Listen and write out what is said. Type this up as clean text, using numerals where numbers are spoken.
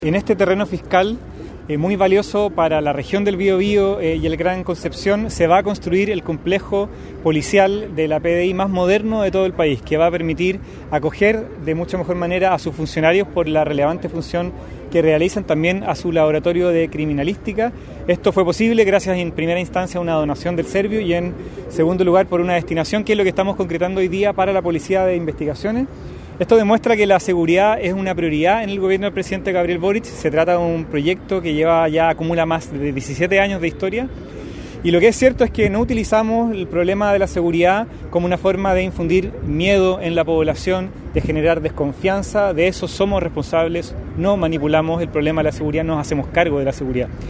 En este terreno fiscal, muy valioso para la región del Biobío y el Gran Concepción, se va a construir el complejo policial de la PDI más moderno de todo el país, que va a permitir acoger de mucha mejor manera a sus funcionarios por la relevante función que realizan, también a su laboratorio de criminalística. Esto fue posible gracias en primera instancia a una donación del Servio y en segundo lugar por una destinación que es lo que estamos concretando hoy día para la Policía de Investigaciones. Esto demuestra que la seguridad es una prioridad en el gobierno del presidente Gabriel Boric. Se trata de un proyecto que acumula más de 17 años de historia. Y lo que es cierto es que no utilizamos el problema de la seguridad como una forma de infundir miedo en la población, de generar desconfianza. De eso somos responsables, no manipulamos el problema de la seguridad, nos hacemos cargo de la seguridad.